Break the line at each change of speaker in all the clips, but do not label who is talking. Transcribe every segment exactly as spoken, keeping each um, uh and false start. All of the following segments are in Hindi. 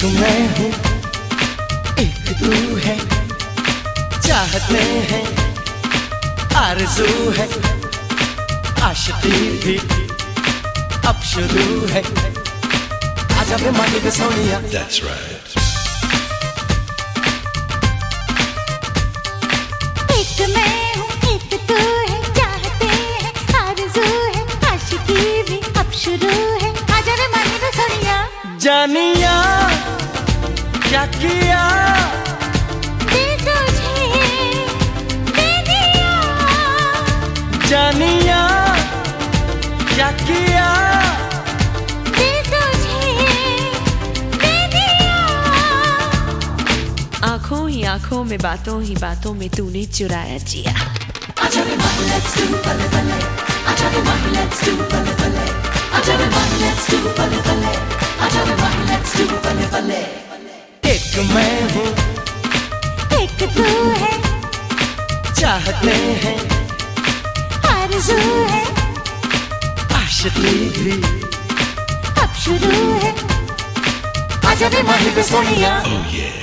एक मैं हूँ एक तू है, चाहत में है आरज़ू है, आशिकी भी अब शुरू है। आजा बे मानी बे सोनिया।
That's right.
एक मैं हूँ एक तू है, चाहते हैं आरज़ू है, आशिकी भी अब शुरू है। आजा बे मानी बे सोनिया।
जानिया क्या किया
दे तुझे दे दिया,
जानिया क्या किया
दे तुझे दे दिया।
आंखों ही आंखों में बातों ही बातों में तूने चुराया जिया।
आजा बे मानी let's do बल्ले बल्ले, आजा बे मानी let's do बल्ले बल्ले, आजा बे मानी let's do बल्ले बल्ले, आजा बे मानी let's do बल्ले बल्ले।
एक मैं हूँ
एक तू है,
चाहते हैं
आरज़ू है,
आशिकी भी
अब शुरू है।
आजा बे मानी बे Sonia.
Oh yeah.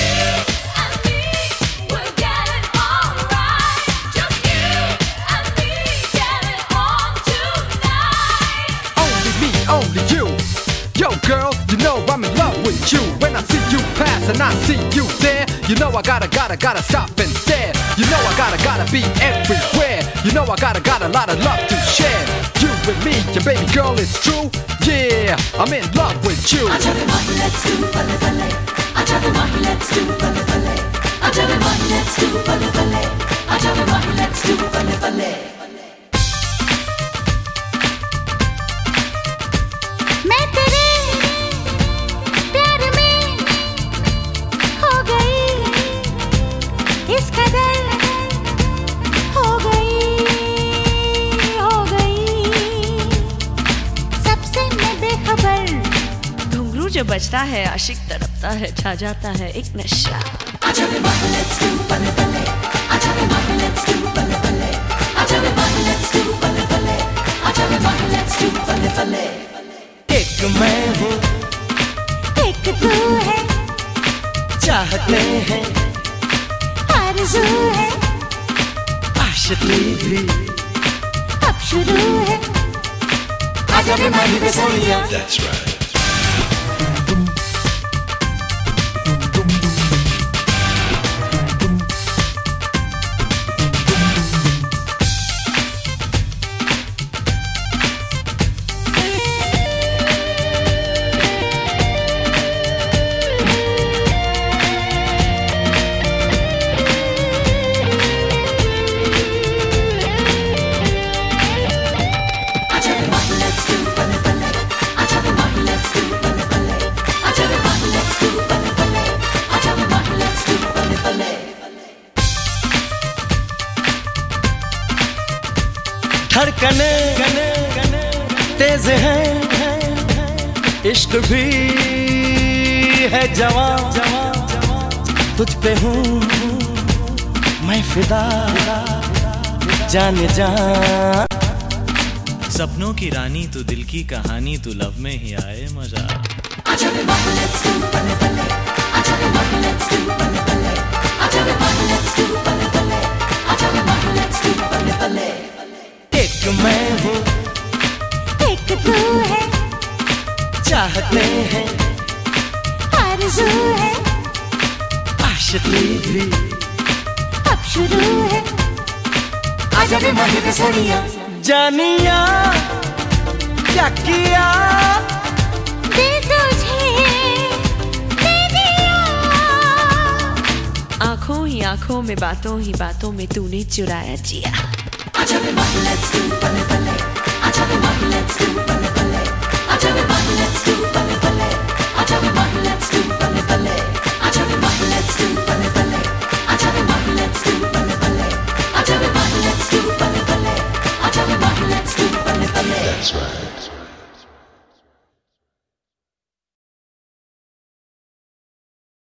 Only me, only you. Yo girl, you know I'm in love with you. When I see you pass and I see you there, you know I gotta, gotta, gotta stop and stare. You know I gotta, gotta be everywhere. You know I gotta, got a lot of love to share. You and me, your baby girl, it's true. Yeah, I'm in love with you.
आजा बे मानी let's do बल्ले बल्ले, आजा बे मानी let's do बल्ले बल्ले, आजा बे मानी let's do बल्ले बल्ले, आजा बे मानी let's do बल्ले बल्ले। मैं तेरे प्यार में हो गई, इस कदर हो गई, हो गई, सबसे मैं बेखबर।
घुंघरू जो बजता है आशिक तड़पता है, छा जाता है एक नशा।
आजा बे मानी let's do बल्ले बल्ले, आजा बे मानी let's do बल्ले बल्ले, आजा बे मानी let's do बल्ले बल्ले, आजा बे मानी let's do बल्ले बल्ले।
एक मैं हूँ
एक तू है,
चाहते हैं
आरज़ू है,
आशिकी भी
अब शुरू है।
आजा बे मानी बे सोनिया।
That's right.
आजा बे मानी let's do बल्ले बल्ले, आजा बे मानी let's do बल्ले बल्ले, आजा बे मानी let's do बल्ले बल्ले, आजा बे मानी let's do बल्ले बल्ले।
धड़कने तेज है, इश्क भी है जवां, तुझ पे हूँ मैं फिदा, जाने जा।
सपनों की रानी तू, दिल की कहानी तू, लब में ही आए मजा।
आजा बे मानी let's do बल्ले बल्ले, आजा बे मानी let's do बल्ले बल्ले, आजा बे मानी let's do बल्ले बल्ले, आजा बे मानी let's do बल्ले बल्ले।
एक मैं हूँ
एक तू है,
चाहते हैं
आरज़ू है,
आशिकी भी
अब शुरू है।
आजा बे मानी बे सोनिया। जानिया क्या किया
दे तुझे दे दिया।
आंखों ही आंखों में बातों ही बातों में तूने चुराया जिया।
आजा बे मानी let's do बल्ले बल्ले, आजा बे मानी let's do